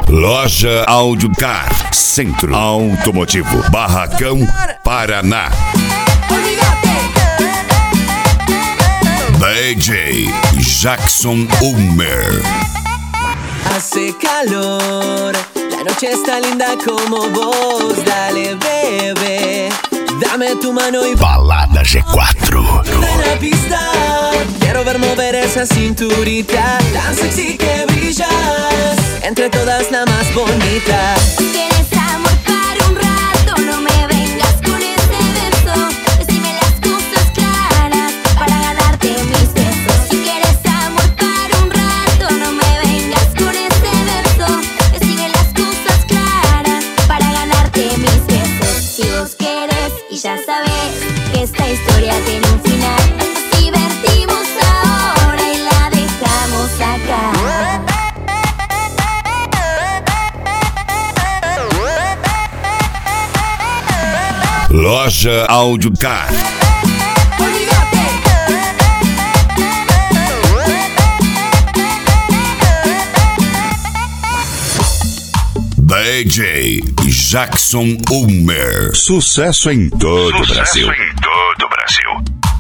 Loja Audiocar, Centro Automotivo, Barracão, Paraná. DJ Jackson Ulmer. Hace calor, la noche está linda como vos. Dale, bebé, dame tu mano y Balada G4. en la pista. Quiero ver mover esa cinturita tan sexy que brillas. Entre todas la más bonita. ¿Quieres amor para un rato? No me vengas con ese verso. Decime las cosas claras para ganarte mis besos. Si quieres amor para un rato, no me vengas con ese verso. Decime las cosas claras para ganarte mis besos. Si vos querés y ya sabes que esta historia tiene un final, nos divertimos ahora y la dejamos acá. Loja Audiocar. DJ Jackson Ulmer. Sucesso em todo o Brasil.